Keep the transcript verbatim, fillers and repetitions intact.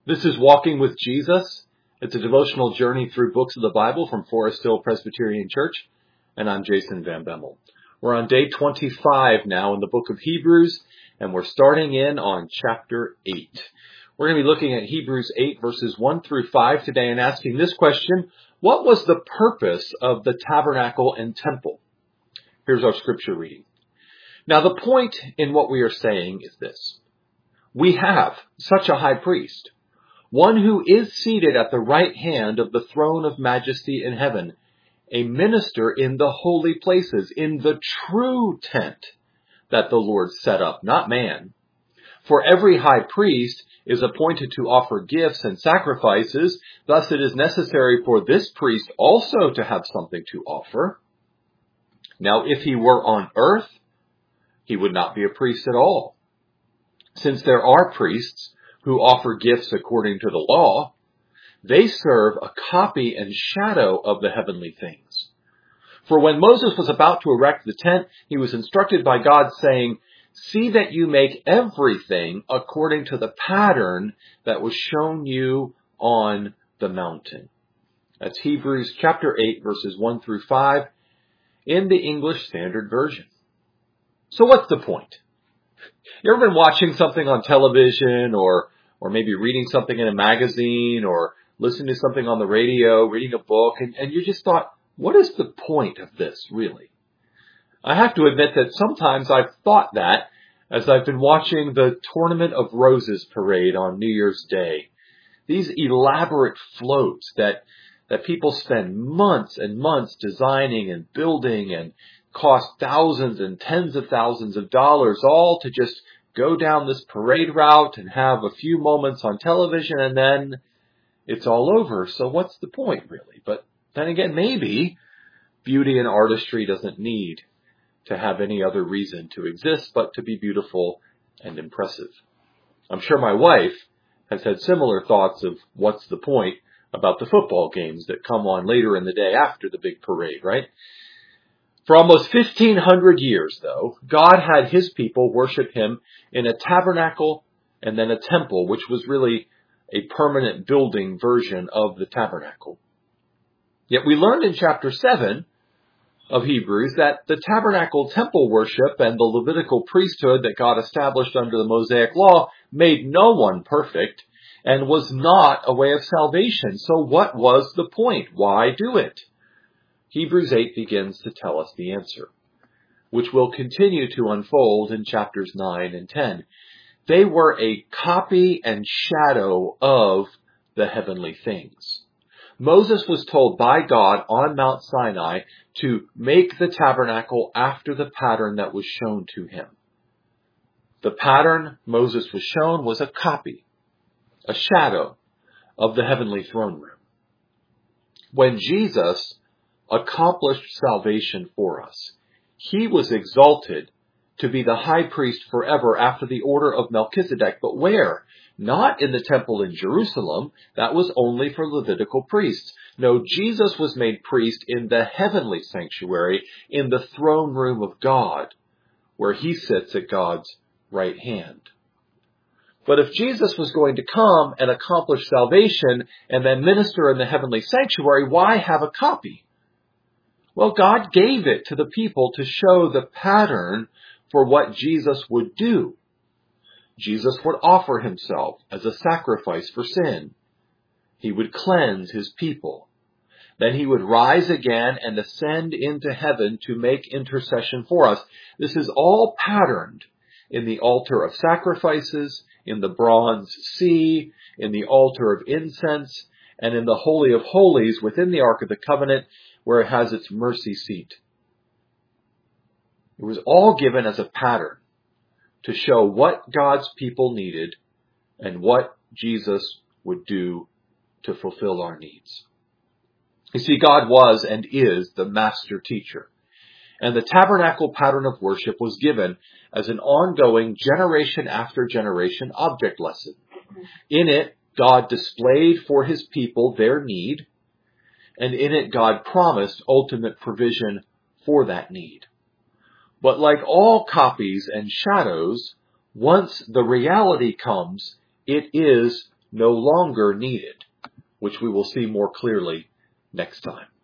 This is Walking with Jesus. It's a devotional journey through books of the Bible from Forest Hill Presbyterian Church, and I'm Jason Van Bemmel. We're on day twenty-five now in the book of Hebrews, and we're starting in on chapter eight. We're going to be looking at Hebrews eight verses one through five today and asking this question: what was the purpose of the tabernacle and temple? Here's our scripture reading. Now the point in what we are saying is this: we have such a high priest, one who is seated at the right hand of the throne of majesty in heaven, a minister in the holy places, in the true tent that the Lord set up, not man. For every high priest is appointed to offer gifts and sacrifices, thus it is necessary for this priest also to have something to offer. Now, if he were on earth, he would not be a priest at all, since there are priests who offer gifts according to the law. They serve a copy and shadow of the heavenly things. For when Moses was about to erect the tent, he was instructed by God, saying, "See that you make everything according to the pattern that was shown you on the mountain." That's Hebrews chapter eight, verses one through five in the English Standard Version. So what's the point? You ever been watching something on television or or maybe reading something in a magazine or listening to something on the radio, reading a book, and, and you just thought, what is the point of this, really? I have to admit that sometimes I've thought that as I've been watching the Tournament of Roses parade on New Year's Day. These elaborate floats that, that people spend months and months designing and building and cost thousands and tens of thousands of dollars, all to just go down this parade route and have a few moments on television, and then it's all over. So what's the point, really? But then again, maybe beauty and artistry doesn't need to have any other reason to exist but to be beautiful and impressive. I'm sure my wife has had similar thoughts of what's the point about the football games that come on later in the day after the big parade, right? For almost fifteen hundred years, though, God had his people worship him in a tabernacle and then a temple, which was really a permanent building version of the tabernacle. Yet we learned in chapter seven of Hebrews that the tabernacle temple worship and the Levitical priesthood that God established under the Mosaic law made no one perfect and was not a way of salvation. So what was the point? Why do it? Hebrews eight begins to tell us the answer, which will continue to unfold in chapters nine and ten. They were a copy and shadow of the heavenly things. Moses was told by God on Mount Sinai to make the tabernacle after the pattern that was shown to him. The pattern Moses was shown was a copy, a shadow of the heavenly throne room. When Jesus accomplished salvation for us, he was exalted to be the high priest forever after the order of Melchizedek. But where? Not in the temple in Jerusalem. That was only for Levitical priests. No, Jesus was made priest in the heavenly sanctuary, in the throne room of God, where he sits at God's right hand. But if Jesus was going to come and accomplish salvation and then minister in the heavenly sanctuary, why have a copy? Well, God gave it to the people to show the pattern for what Jesus would do. Jesus would offer himself as a sacrifice for sin. He would cleanse his people. Then he would rise again and ascend into heaven to make intercession for us. This is all patterned in the altar of sacrifices, in the bronze sea, in the altar of incense, and in the Holy of Holies within the Ark of the Covenant, where it has its mercy seat. It was all given as a pattern to show what God's people needed and what Jesus would do to fulfill our needs. You see, God was and is the master teacher, and the tabernacle pattern of worship was given as an ongoing generation after generation object lesson. In it, God displayed for his people their need, and in it God promised ultimate provision for that need. But like all copies and shadows, once the reality comes, it is no longer needed, which we will see more clearly next time.